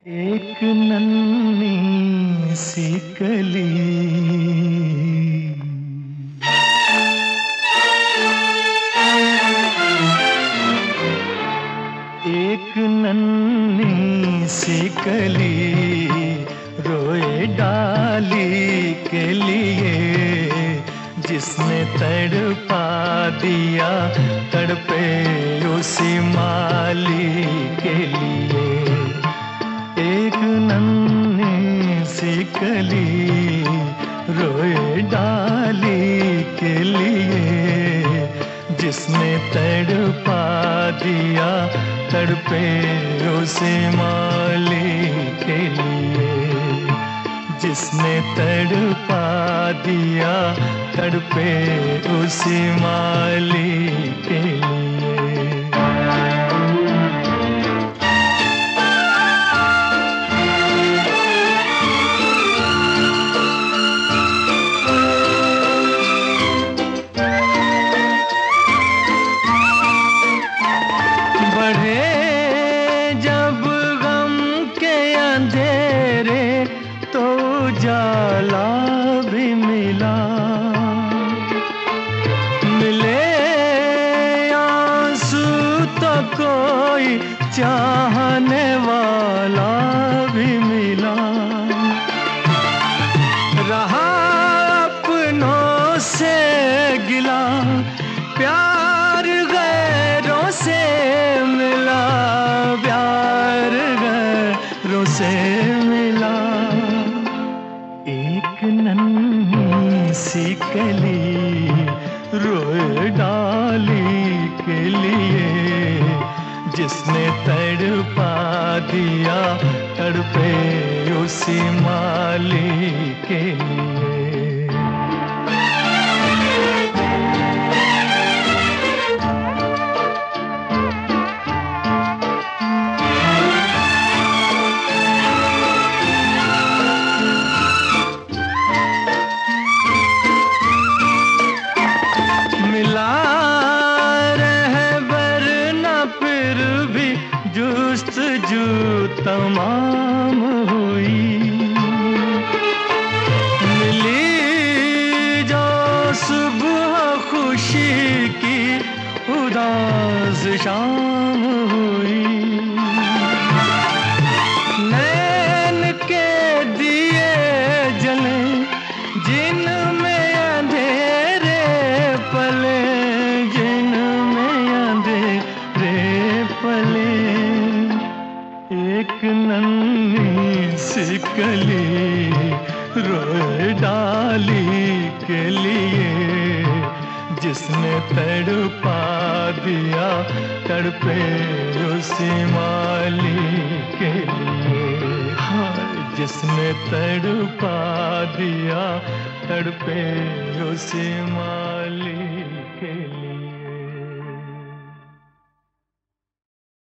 एक नन्ही सी कली, एक नन्ही सी कली रोए डाली के लिए, जिसने तड़पा दिया तड़पे उसी माली के लिए। एक नन्ही सी कली रोए डाली के लिए, जिसने तड़पा दिया तड़पे उसी माली के लिए, जिसने तड़पा दिया तड़पे उसी माली के लिए। जब गम के अंधेरे तो उजाला भी मिला, मिले आंसू तो कोई चाहने वाला भी मिला। रहा अपनों से गिला, प्यार गैरों से मिला, प्यार गैरों से मिला। एक नन्ही सी कली रोए डाली के लिए, जिसने तड़पा दिया तड़पे उसी माली के लिए। जुस्तजू तमाम हुई, मिली जो सुबह खुशी की उदास शाम हुई। नैन के दिए जले जिनमें अंधेरे पले, जिनमें अंधेरे पले। एक नन्ही सी कली रोए डाली के लिए, जिसने तड़पा दिया तड़पे उसी माली के लिए। हाँ, जिसने तड़पा दिया तड़पे उसी माली